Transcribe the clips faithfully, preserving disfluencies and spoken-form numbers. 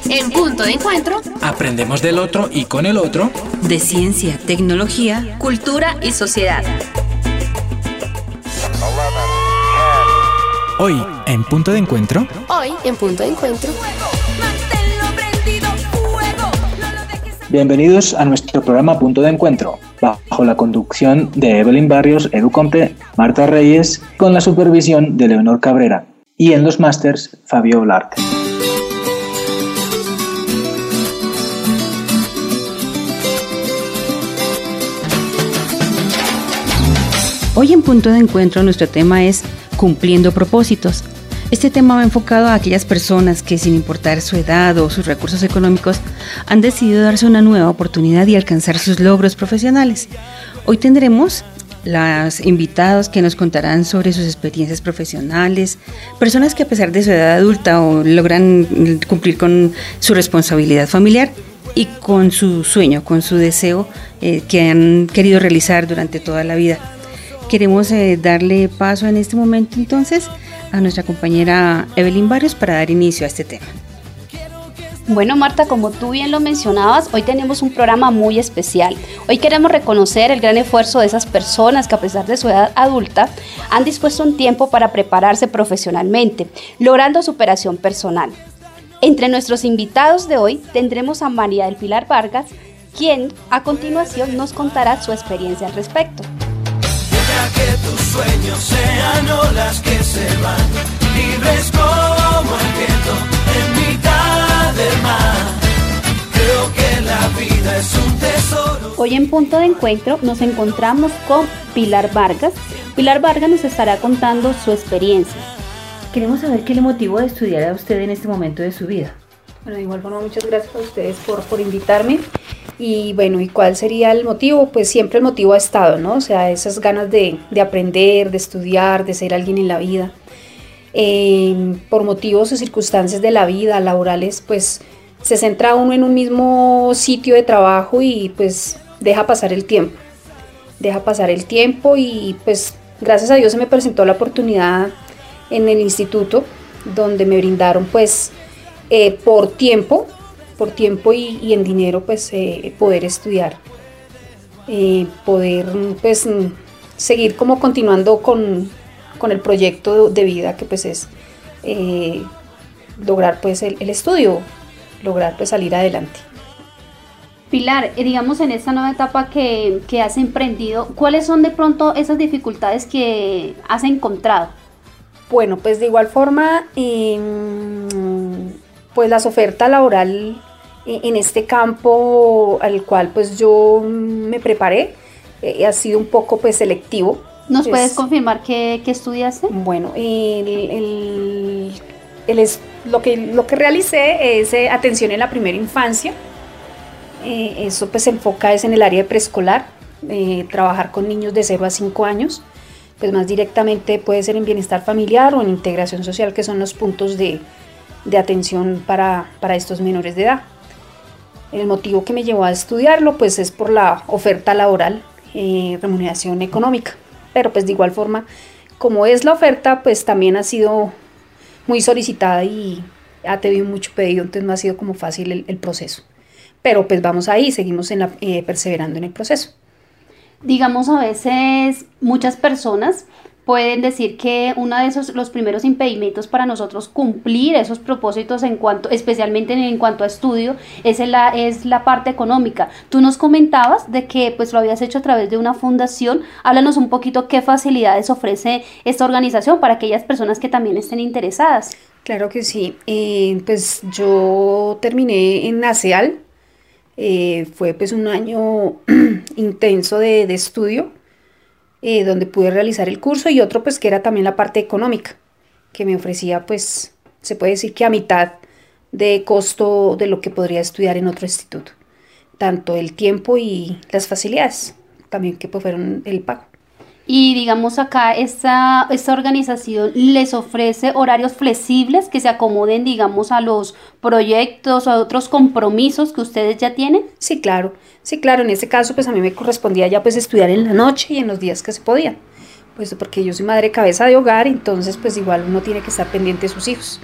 En Punto de Encuentro aprendemos del otro y con el otro de ciencia, tecnología, cultura y sociedad. Hoy en Punto de Encuentro. Hoy en Punto de Encuentro. Bienvenidos a nuestro programa Punto de Encuentro, bajo la conducción de Evelyn Barrios, Educomte, Marta Reyes, con la supervisión de Leonor Cabrera, y en los másters, Fabio Olarte. Hoy en Punto de Encuentro nuestro tema es Cumpliendo propósitos. Este tema va enfocado a aquellas personas que, sin importar su edad o sus recursos económicos, han decidido darse una nueva oportunidad y alcanzar sus logros profesionales. Hoy tendremos los invitados que nos contarán sobre sus experiencias profesionales, personas que a pesar de su edad adulta o logran cumplir con su responsabilidad familiar y con su sueño, con su deseo eh, que han querido realizar durante toda la vida. Queremos eh, darle paso en este momento entonces a nuestra compañera Evelyn Barrios para dar inicio a este tema. Bueno, Marta, como tú bien lo mencionabas, hoy tenemos un programa muy especial. Hoy queremos reconocer el gran esfuerzo de esas personas que, a pesar de su edad adulta, han dispuesto un tiempo para prepararse profesionalmente, logrando superación personal. Entre nuestros invitados de hoy tendremos a María del Pilar Vargas, quien a continuación nos contará su experiencia al respecto. Que tus sueños sean olas que se van, libres como el viento en mitad del mar. Creo que la vida es un tesoro. Hoy en Punto de Encuentro nos encontramos con Pilar Vargas. Pilar Vargas nos estará contando su experiencia. Queremos saber qué le motivó a estudiar a usted en este momento de su vida. Bueno, de igual forma, muchas gracias a ustedes por, por invitarme. Y bueno, ¿y cuál sería el motivo? Pues siempre el motivo ha estado, ¿no? O sea, esas ganas de, de aprender, de estudiar, de ser alguien en la vida. Eh, por motivos o circunstancias de la vida, laborales, pues se centra uno en un mismo sitio de trabajo y pues deja pasar el tiempo. Deja pasar el tiempo y pues gracias a Dios se me presentó la oportunidad en el instituto donde me brindaron pues eh, por tiempo, por tiempo y, y en dinero, pues eh, poder estudiar, eh, poder pues seguir como continuando con, con el proyecto de vida que pues es eh, lograr pues el, el estudio, lograr pues salir adelante. Pilar, digamos en esta nueva etapa que, que has emprendido, ¿cuáles son de pronto esas dificultades que has encontrado? Bueno, pues de igual forma, eh, pues las ofertas laborales en este campo al cual pues yo me preparé eh, ha sido un poco pues selectivo. ¿Nos pues, puedes confirmar qué, qué estudiaste? Bueno, el, el, el es, lo, que, lo que realicé es eh, atención en la primera infancia. Eh, eso pues se enfoca es en el área de preescolar, eh, trabajar con niños de cero a cinco años, pues más directamente puede ser en bienestar familiar o en integración social, que son los puntos de, de atención para, para estos menores de edad. El motivo que me llevó a estudiarlo pues es por la oferta laboral, eh, remuneración económica, pero pues de igual forma, como es la oferta, pues también ha sido muy solicitada y ha tenido mucho pedido, entonces no ha sido como fácil el, el proceso. Pero pues vamos ahí, seguimos en la, eh, perseverando en el proceso. Digamos, a veces muchas personas pueden decir que uno de esos, los primeros impedimentos para nosotros cumplir esos propósitos, en cuanto, especialmente en, en cuanto a estudio, es la, es la parte económica. Tú nos comentabas de que pues lo habías hecho a través de una fundación. Háblanos un poquito qué facilidades ofrece esta organización para aquellas personas que también estén interesadas. Claro que sí. Eh, pues yo terminé en NACEAL. Eh, fue pues un año intenso de, de estudio, eh, donde pude realizar el curso, y otro pues que era también la parte económica, que me ofrecía pues, se puede decir que a mitad de costo de lo que podría estudiar en otro instituto, tanto el tiempo y las facilidades, también que pues fueron el pago. Y digamos acá, esta, esta organización les ofrece horarios flexibles que se acomoden, digamos, a los proyectos o a otros compromisos que ustedes ya tienen. Sí, claro, sí, claro, en este caso pues a mí me correspondía ya pues estudiar en la noche y en los días que se podían, pues porque yo soy madre cabeza de hogar, entonces pues igual uno tiene que estar pendiente de sus hijos.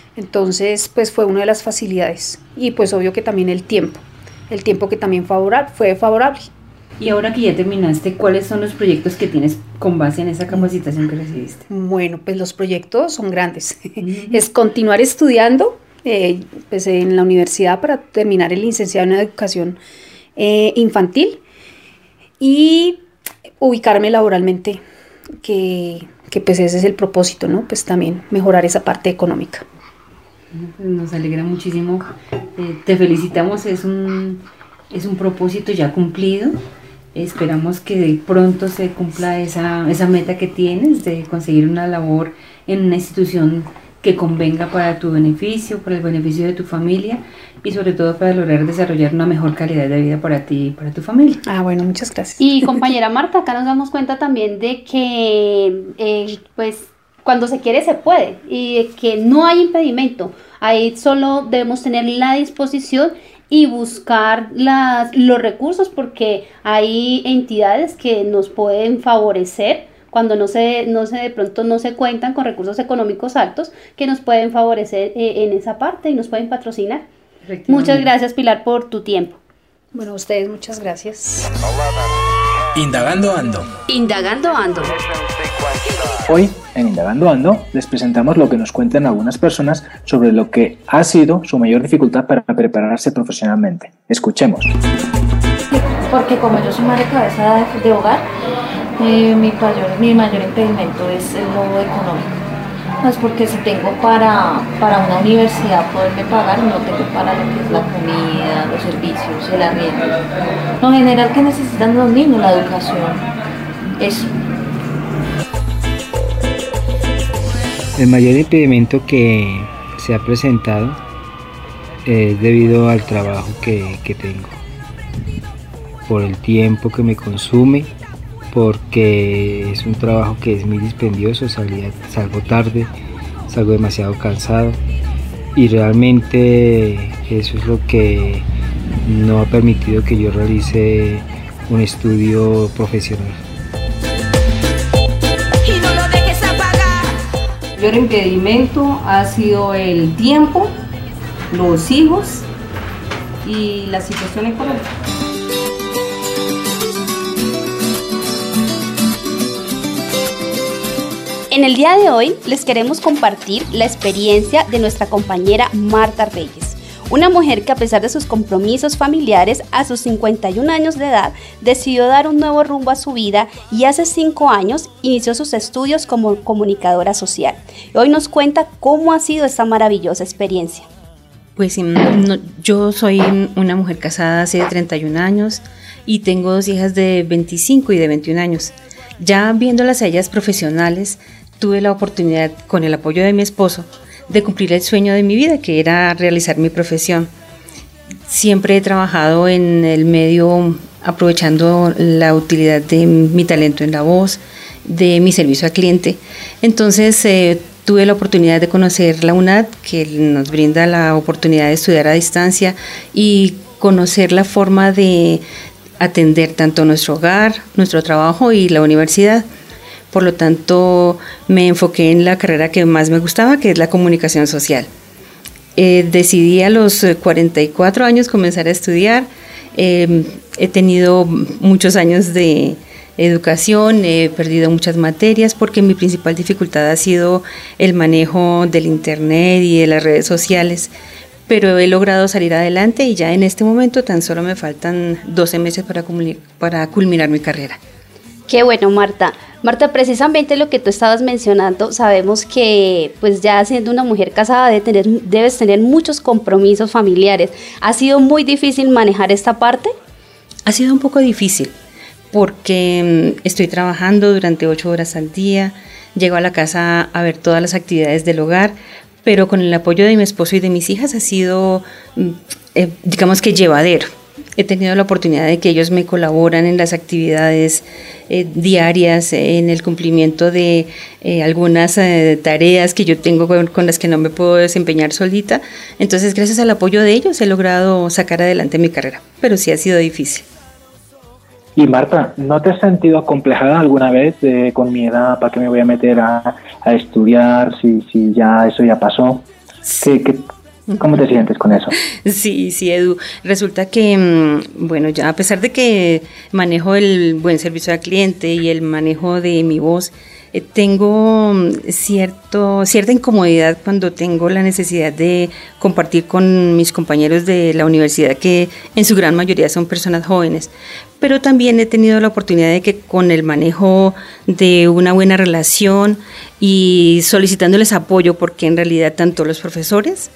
Entonces, pues fue una de las facilidades. Y pues obvio que también el tiempo, el tiempo que también favorable, fue favorable. Y ahora que ya terminaste, ¿cuáles son los proyectos que tienes con base en esa capacitación que recibiste? Bueno, pues los proyectos son grandes. Uh-huh. Es continuar estudiando eh, pues en la universidad para terminar el licenciado en educación eh, infantil y ubicarme laboralmente, que, que pues ese es el propósito, ¿no? Pues también mejorar esa parte económica. Nos alegra muchísimo, eh, te felicitamos, es un, es un propósito ya cumplido. Esperamos que pronto se cumpla esa, esa meta que tienes de conseguir una labor en una institución que convenga para tu beneficio, para el beneficio de tu familia y sobre todo para lograr desarrollar una mejor calidad de vida para ti y para tu familia. Ah, bueno, muchas gracias. Y compañera Marta, acá nos damos cuenta también de que eh, pues cuando se quiere se puede y de que no hay impedimento, ahí solo debemos tener la disposición y buscar las, los recursos, porque hay entidades que nos pueden favorecer cuando no se, no se de pronto no se cuentan con recursos económicos altos, que nos pueden favorecer eh, en esa parte y nos pueden patrocinar. Muchas gracias, Pilar, por tu tiempo. Bueno, a ustedes muchas gracias. Indagando Ando. Indagando Ando. Hoy, en Indagando Ando, les presentamos lo que nos cuentan algunas personas sobre lo que ha sido su mayor dificultad para prepararse profesionalmente. Escuchemos. Porque como yo soy madre cabeza de, de hogar, eh, mi, mayor, mi mayor impedimento es el lo económico. Pues porque si tengo para, para una universidad poderme pagar, no tengo para lo que es la comida, los servicios, el arriendo. Lo general que necesitan los niños, la educación, eso. El mayor impedimento que se ha presentado es debido al trabajo que, que tengo, por el tiempo que me consume, porque es un trabajo que es muy dispendioso, salía, salgo tarde, salgo demasiado cansado y realmente eso es lo que no ha permitido que yo realice un estudio profesional. El mayor impedimento ha sido el tiempo, los hijos y la situación económica. En el día de hoy les queremos compartir la experiencia de nuestra compañera Marta Reyes, una mujer que a pesar de sus compromisos familiares a sus cincuenta y un años de edad decidió dar un nuevo rumbo a su vida y hace cinco años inició sus estudios como comunicadora social. Hoy nos cuenta cómo ha sido esta maravillosa experiencia. Pues no, yo soy una mujer casada hace treinta y un años y tengo dos hijas de veinticinco y de veintiún años. Ya viéndolas a ellas profesionales, tuve la oportunidad, con el apoyo de mi esposo, de cumplir el sueño de mi vida, que era realizar mi profesión. Siempre he trabajado en el medio aprovechando la utilidad de mi talento en la voz, de mi servicio al cliente. Entonces eh, tuve la oportunidad de conocer la UNAD, que nos brinda la oportunidad de estudiar a distancia y conocer la forma de atender tanto nuestro hogar, nuestro trabajo y la universidad. Por lo tanto, me enfoqué en la carrera que más me gustaba, que es la comunicación social. Eh, decidí a los cuarenta y cuatro años comenzar a estudiar. Eh, he tenido muchos años de educación, he perdido muchas materias porque mi principal dificultad ha sido el manejo del internet y de las redes sociales. Pero he logrado salir adelante y ya en este momento tan solo me faltan doce meses para culminar, para culminar mi carrera. Qué bueno, Marta. Marta, precisamente lo que tú estabas mencionando, sabemos que pues ya siendo una mujer casada de tener, debes tener muchos compromisos familiares. ¿Ha sido muy difícil manejar esta parte? Ha sido un poco difícil porque estoy trabajando durante ocho horas al día, llego a la casa a ver todas las actividades del hogar, pero con el apoyo de mi esposo y de mis hijas ha sido, eh, digamos que llevadero. He tenido la oportunidad de que ellos me colaboran en las actividades eh, diarias, eh, en el cumplimiento de eh, algunas eh, tareas que yo tengo con, con las que no me puedo desempeñar solita. Entonces, gracias al apoyo de ellos he logrado sacar adelante mi carrera, pero sí ha sido difícil. Y Marta, ¿no te has sentido acomplejada alguna vez de, con mi edad, para qué me voy a meter a, a estudiar si, si ya eso ya pasó? ¿Qué, qué, ¿Cómo te sientes con eso? Sí, sí, Edu. Resulta que, bueno, ya a pesar de que manejo el buen servicio al cliente y el manejo de mi voz, eh, tengo cierto, cierta incomodidad cuando tengo la necesidad de compartir con mis compañeros de la universidad, que en su gran mayoría son personas jóvenes. Pero también he tenido la oportunidad de que con el manejo de una buena relación y solicitándoles apoyo, porque en realidad tanto los profesores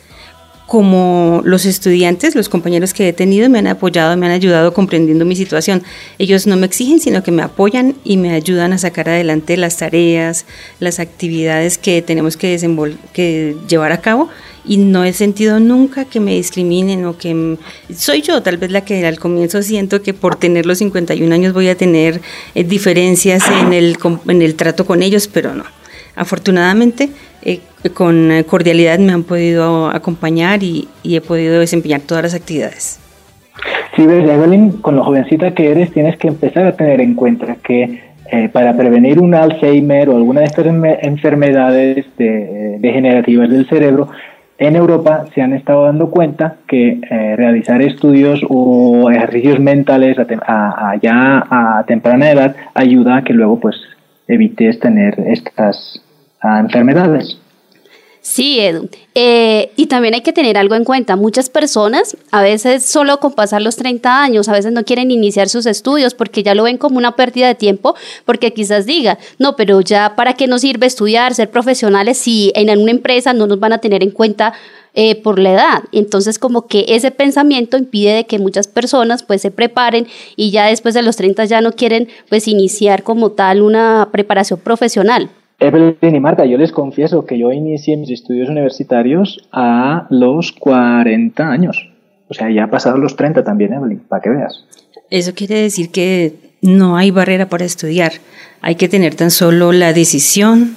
como los estudiantes, los compañeros que he tenido me han apoyado, me han ayudado comprendiendo mi situación. Ellos no me exigen, sino que me apoyan y me ayudan a sacar adelante las tareas, las actividades que tenemos que, desenvol- que llevar a cabo, y no he sentido nunca que me discriminen o que m- soy yo tal vez la que al comienzo siento que por tener los cincuenta y un años voy a tener eh, diferencias en el, en el trato con ellos, pero no. Afortunadamente, eh, con cordialidad me han podido acompañar y, y he podido desempeñar todas las actividades. Sí, ves, Evelyn, con lo jovencita que eres, tienes que empezar a tener en cuenta que eh, para prevenir un Alzheimer o alguna de estas enfermedades de, degenerativas del cerebro, en Europa se han estado dando cuenta que eh, realizar estudios o ejercicios mentales a, tem- a, a ya a temprana edad ayuda a que luego pues evites tener estas a enfermedades. Sí, Edu. Eh, y también hay que tener algo en cuenta. Muchas personas, a veces solo con pasar los treinta años, a veces no quieren iniciar sus estudios porque ya lo ven como una pérdida de tiempo, porque quizás diga, no, pero ya ¿para qué nos sirve estudiar, ser profesionales si en una empresa no nos van a tener en cuenta eh, por la edad? Entonces como que ese pensamiento impide de que muchas personas pues se preparen y ya después de los treinta ya no quieren pues iniciar como tal una preparación profesional. Evelyn y Marta, yo les confieso que yo inicié mis estudios universitarios a los cuarenta años. O sea, ya pasaron los treinta también, Evelyn, para que veas. Eso quiere decir que no hay barrera para estudiar. Hay que tener tan solo la decisión,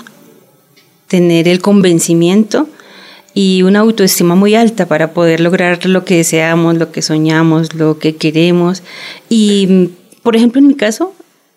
tener el convencimiento y una autoestima muy alta para poder lograr lo que deseamos, lo que soñamos, lo que queremos. Y, por ejemplo, en mi caso,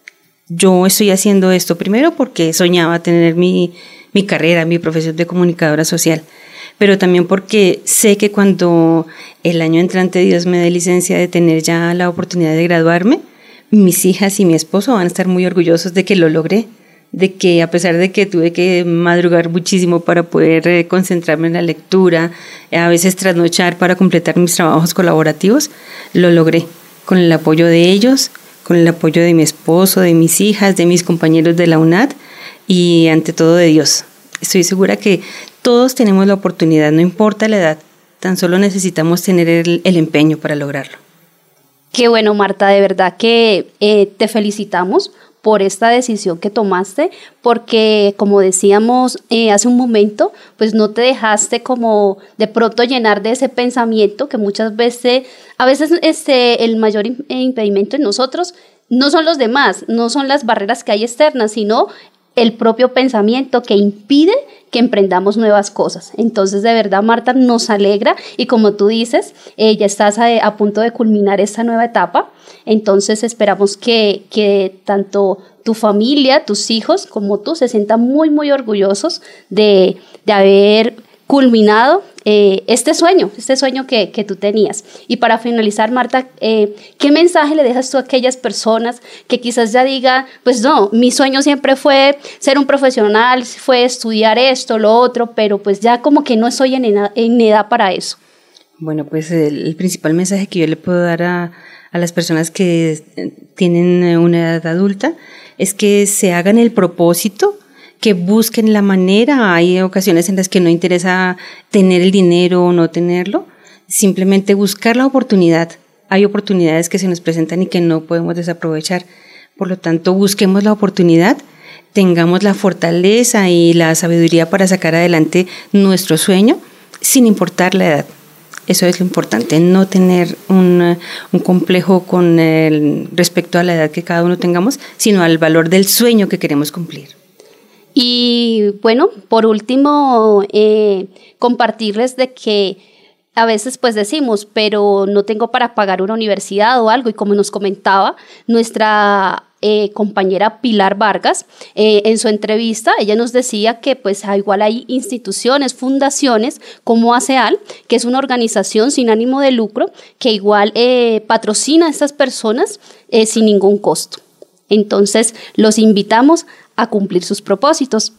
yo estoy haciendo esto primero porque soñaba tener mi, mi carrera, mi profesión de comunicadora social, pero también porque sé que cuando el año entrante Dios me dé licencia de tener ya la oportunidad de graduarme, mis hijas y mi esposo van a estar muy orgullosos de que lo logré, de que a pesar de que tuve que madrugar muchísimo para poder eh, concentrarme en la lectura, a veces trasnochar para completar mis trabajos colaborativos, lo logré con el apoyo de ellos, con el apoyo de mi esposo, de mis hijas, de mis compañeros de la U N A D y ante todo de Dios. Estoy segura que todos tenemos la oportunidad, no importa la edad, tan solo necesitamos tener el, el empeño para lograrlo. Qué bueno, Marta, de verdad que eh, te felicitamos por esta decisión que tomaste, porque como decíamos eh, hace un momento, pues no te dejaste como de pronto llenar de ese pensamiento que muchas veces, a veces este, el mayor impedimento en nosotros no son los demás, no son las barreras que hay externas, sino el propio pensamiento que impide que emprendamos nuevas cosas. Entonces, de verdad, Marta, nos alegra y como tú dices, eh, ya estás a, a punto de culminar esta nueva etapa. Entonces, esperamos que, que tanto tu familia, tus hijos, como tú, se sientan muy, muy orgullosos de, de haber culminado eh, este sueño, este sueño que, que tú tenías. Y para finalizar, Marta, eh, ¿qué mensaje le dejas tú a aquellas personas que quizás ya digan, pues no, mi sueño siempre fue ser un profesional, fue estudiar esto, lo otro, pero pues ya como que no estoy en edad, en edad para eso? Bueno, pues el, el principal mensaje que yo le puedo dar a, a las personas que tienen una edad adulta es que se hagan el propósito, que busquen la manera. Hay ocasiones en las que no interesa tener el dinero o no tenerlo, simplemente buscar la oportunidad. Hay oportunidades que se nos presentan y que no podemos desaprovechar. Por lo tanto, busquemos la oportunidad, tengamos la fortaleza y la sabiduría para sacar adelante nuestro sueño sin importar la edad. Eso es lo importante, no tener un, un complejo con el, respecto a la edad que cada uno tengamos, sino al valor del sueño que queremos cumplir. Y bueno, por último, eh, compartirles de que a veces pues decimos, pero no tengo para pagar una universidad o algo, y como nos comentaba, nuestra eh, compañera Pilar Vargas. Eh, en su entrevista ella nos decía que pues igual hay instituciones, fundaciones como ASEAL, que es una organización sin ánimo de lucro que igual eh, patrocina a estas personas eh, sin ningún costo. Entonces los invitamos a cumplir sus propósitos.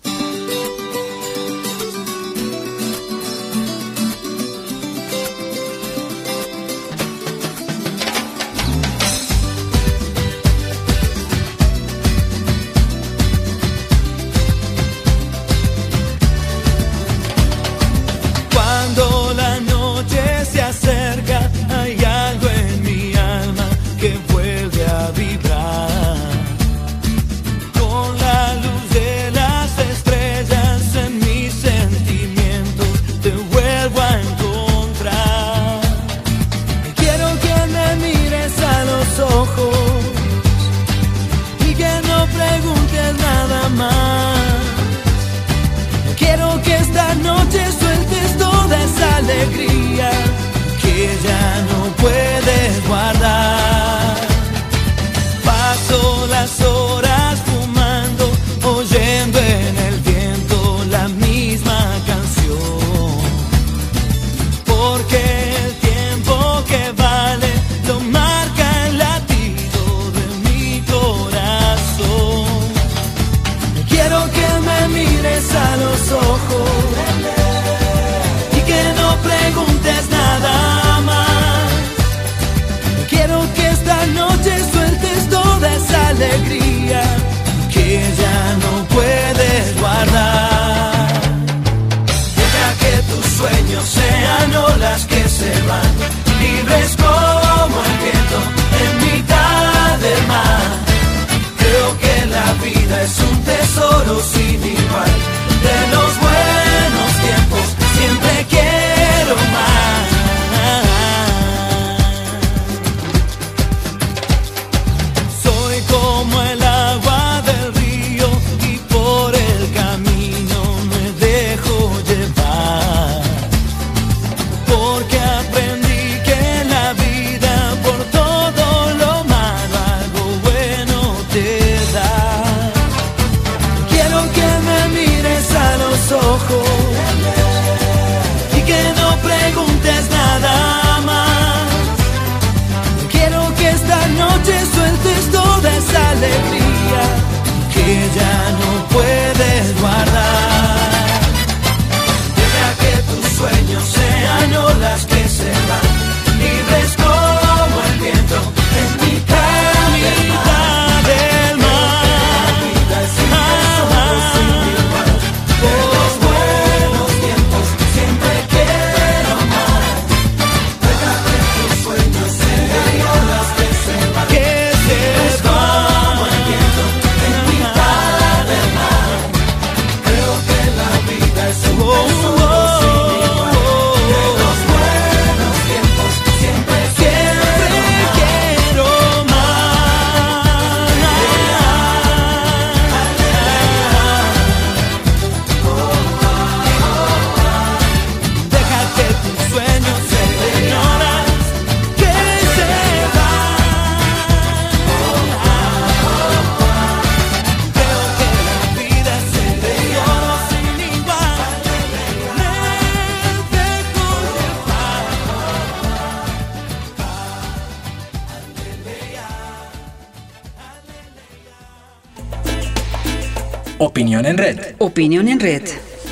Opinión en Red. Opinión en Red.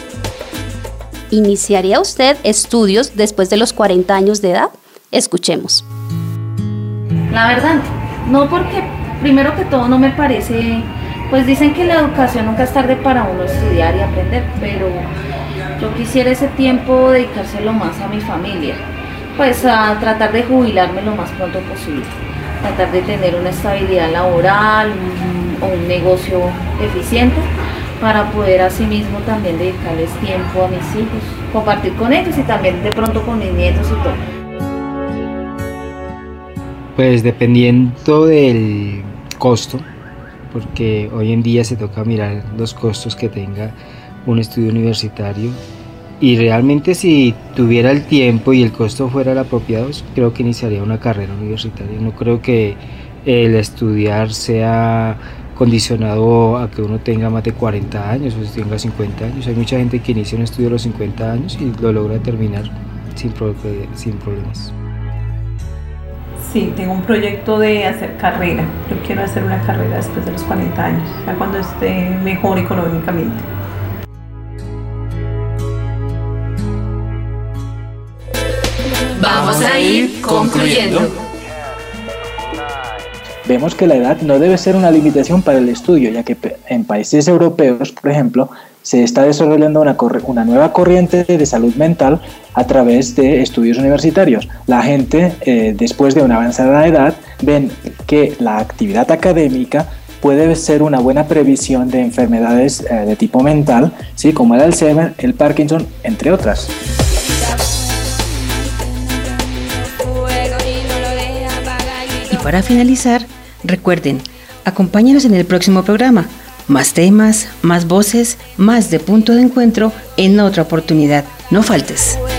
¿Iniciaría usted estudios después de los cuarenta años de edad? Escuchemos. La verdad, no, porque primero que todo no me parece, pues dicen que la educación nunca es tarde para uno estudiar y aprender, pero yo quisiera ese tiempo dedicárselo más a mi familia, pues a tratar de jubilarme lo más pronto posible, tratar de tener una estabilidad laboral un, o un negocio eficiente para poder asimismo también dedicarles tiempo a mis hijos, compartir con ellos y también de pronto con mis nietos y todo. Pues dependiendo del costo, porque hoy en día se toca mirar los costos que tenga un estudio universitario, y realmente si tuviera el tiempo y el costo fuera el apropiado, creo que iniciaría una carrera universitaria. No creo que el estudiar sea condicionado a que uno tenga más de cuarenta años o tenga cincuenta años. Hay mucha gente que inicia un estudio a los cincuenta años y lo logra terminar sin, pro sin problemas. Sí, tengo un proyecto de hacer carrera. Yo quiero hacer una carrera después de los cuarenta años, ya cuando esté mejor económicamente. Vamos a ir concluyendo. Vemos que la edad no debe ser una limitación para el estudio, ya que en países europeos, por ejemplo, se está desarrollando una, una nueva corriente de salud mental a través de estudios universitarios. La gente, eh, después de una avanzada edad, ven que la actividad académica puede ser una buena previsión de enfermedades eh, de tipo mental, ¿sí? Como el Alzheimer, el Parkinson, entre otras. Y para finalizar, recuerden, acompáñenos en el próximo programa. Más temas, más voces, más de punto de encuentro en otra oportunidad. No faltes.